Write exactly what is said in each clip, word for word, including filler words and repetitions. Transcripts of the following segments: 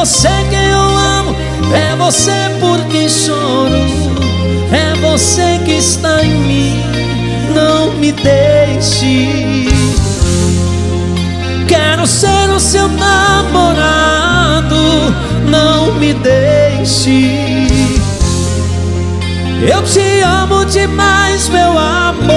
você quem eu amo, é você por quem choro, é você que está em mim, não me deixe. Quero ser o seu namorado, não me deixe. Eu te amo demais, meu amor.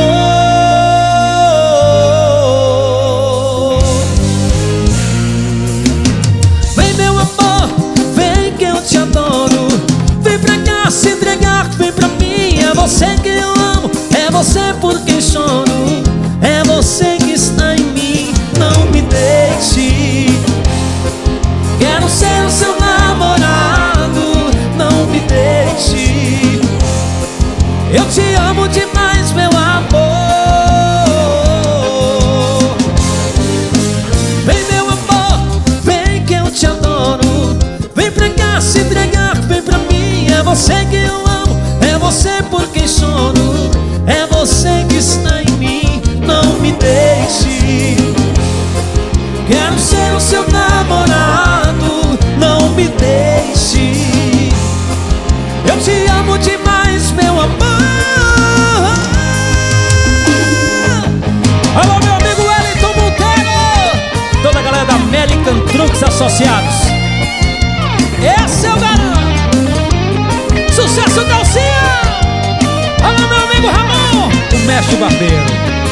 Vem, meu amor, vem que eu te adoro. Vem pra cá se entregar, vem pra mim. É você que eu amo, é você por quem choro, é você que está em mim, não me deixe. Quero ser o seu namorado, não me deixe. Eu te amo demais, meu amor. Vem, meu amor, vem que eu te adoro. Vem pra cá se entregar, vem pra mim. É você que eu amo, é você por quem choro, é você que está em mim, não me deixe. Quero ser o seu namorado, não me deixe. Eu te amo demais, meu amor. Alô, meu amigo Wellington Monteiro, toda a galera da American Trucks Associados. Esse é o garoto, sucesso da Alcia. Alô, meu amigo Ramon, o mestre barbeiro.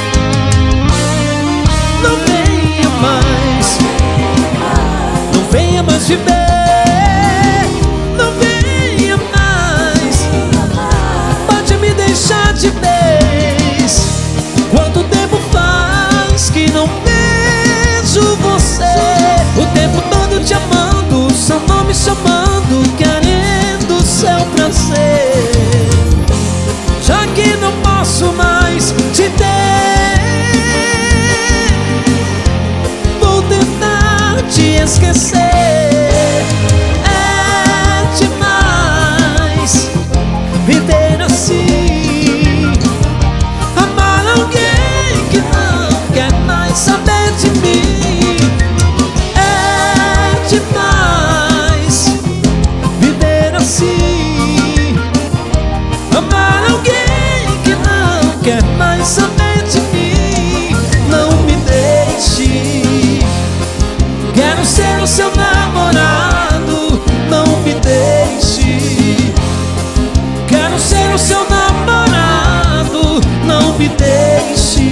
Não venha mais, não venha mais viver, não venha mais, pode me deixar de vez. Quanto tempo faz que não vejo você? O tempo todo te amando, seu nome chamando, querendo seu prazer. Já que não posso mais te ter, vou tentar te esquecer. É demais viver assim, amar alguém que não quer mais saber de mim. É demais viver assim, amar alguém que não quer mais saber de mim, não me deixe. Quero ser o seu namorado, não me deixe. Quero ser o seu namorado, não me deixe.